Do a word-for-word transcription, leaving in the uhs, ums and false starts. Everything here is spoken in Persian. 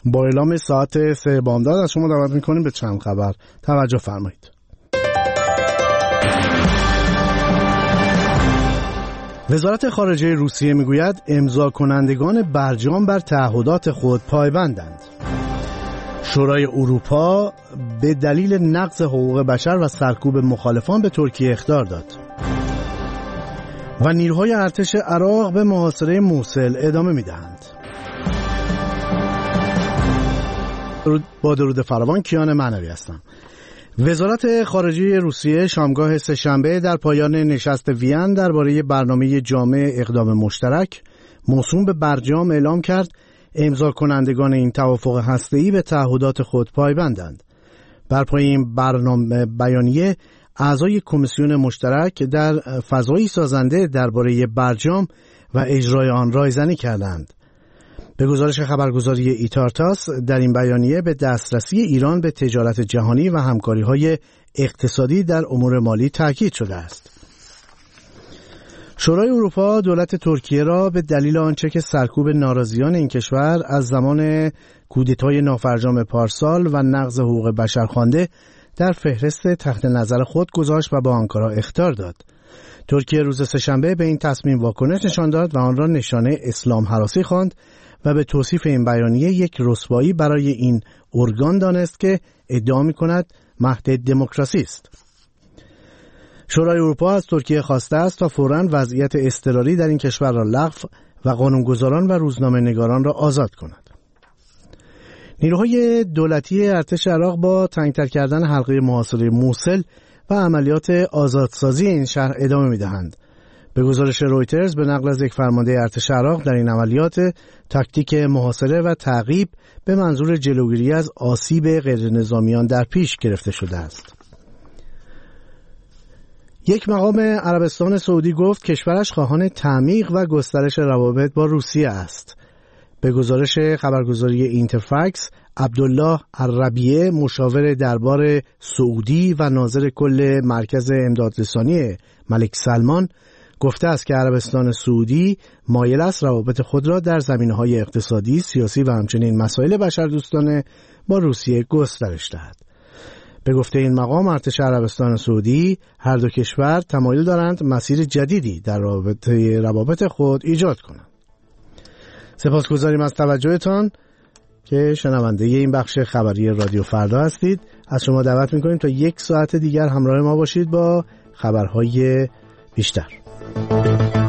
با اعلام ساعت سه بامداد از شما دعوت میکنیم به چند خبر توجه فرمایید. وزارت خارجه روسیه میگوید امضا کنندگان برجام بر تعهدات خود پایبندند. شورای اروپا به دلیل نقض حقوق بشر و سرکوب مخالفان به ترکیه اخطار داد. و نیروهای ارتش عراق به محاصره موصل ادامه میدهند. با درود فراوان، کیان معنوی هستم. وزارت خارجه روسیه شامگاه سه‌شنبه در پایان نشست وین درباره برنامه جامع اقدام مشترک موسوم به برجام اعلام کرد امضا کنندگان این توافق هسته‌ای به تعهدات خود پایبندند. بر پایه این برنامه بیانیه اعضای کمیسیون مشترک در فضایی سازنده درباره برجام و اجرای آن رایزنی کردند. به گزارش خبرگزاری ایتارتاس در این بیانیه به دسترسی ایران به تجارت جهانی و همکاری‌های اقتصادی در امور مالی تاکید شده است. شورای اروپا دولت ترکیه را به دلیل آنچه که سرکوب ناراضیان این کشور از زمان کودتای نافرجام پارسال و نقض حقوق بشر خوانده در فهرست تحت نظر خود گذاشت و به آنکارا اخطار داد. ترکیه روز سه‌شنبه به این تصمیم واکنش نشان داد و آن را نشانه اسلام هراسی خواند و به توصیف این بیانیه یک رسوایی برای این ارگان دانست که ادعا می‌کند مهد دموکراسی است. شورای اروپا از ترکیه خواسته است تا فوراً وضعیت اضطراری در این کشور را لغو و قانونگذاران و روزنامه‌نگاران را آزاد کند. نیروهای دولتی ارتش عراق با تنگ‌تر کردن حلقه محاصره موصل و عملیات آزادسازی این شهر ادامه می‌دهند. به گزارش رویترز به نقل از یک فرمانده ارتش عراق در این عملیات تاکتیک محاصره و تعقیب به منظور جلوگیری از آسیب غیرنظامیان در پیش گرفته شده است. یک مقام عربستان سعودی گفت کشورش خواهان تعمیق و گسترش روابط با روسیه است. به گزارش خبرگزاری اینترفکس، عبدالله الربیعه مشاور دربار سعودی و ناظر کل مرکز امدادرسانی ملک سلمان گفته است که عربستان سعودی مایل است روابط خود را در زمینه‌های اقتصادی، سیاسی و همچنین مسائل بشردوستانه با روسیه گسترش دهد. به گفته این مقام ارتش عربستان سعودی هر دو کشور تمایل دارند مسیر جدیدی در رابطه روابط خود ایجاد کنند. سپاسگزاریم از توجهتان که شنونده این بخش خبری رادیو فردا هستید. از شما دعوت می‌کنیم تا یک ساعت دیگر همراه ما باشید با خبرهای بیشتر.